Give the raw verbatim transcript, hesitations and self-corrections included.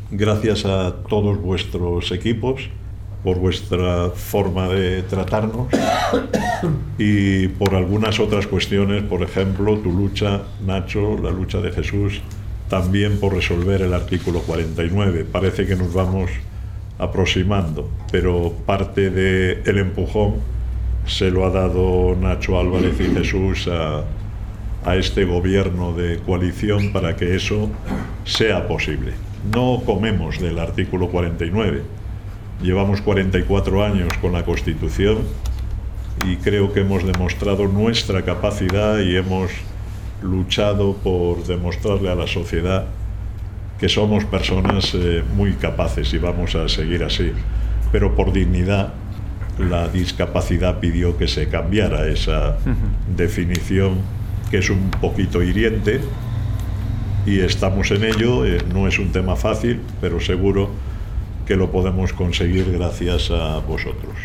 gracias a todos vuestros equipos, por vuestra forma de tratarnos y por algunas otras cuestiones, por ejemplo, tu lucha, Nacho, la lucha de Jesús, también por resolver el artículo cuarenta y nueve. Parece que nos vamos aproximando, pero parte del empujón se lo ha dado Nacho Álvarez y Jesús a, a este gobierno de coalición para que eso sea posible. No comemos del artículo cuarenta y nueve. Llevamos cuarenta y cuatro años con la Constitución y creo que hemos demostrado nuestra capacidad y hemos luchado por demostrarle a la sociedad que somos personas eh, muy capaces y vamos a seguir así. Pero por dignidad, la discapacidad pidió que se cambiara esa definición, que es un poquito hiriente, y estamos en ello. Eh, no es un tema fácil, pero seguro que lo podemos conseguir gracias a vosotros.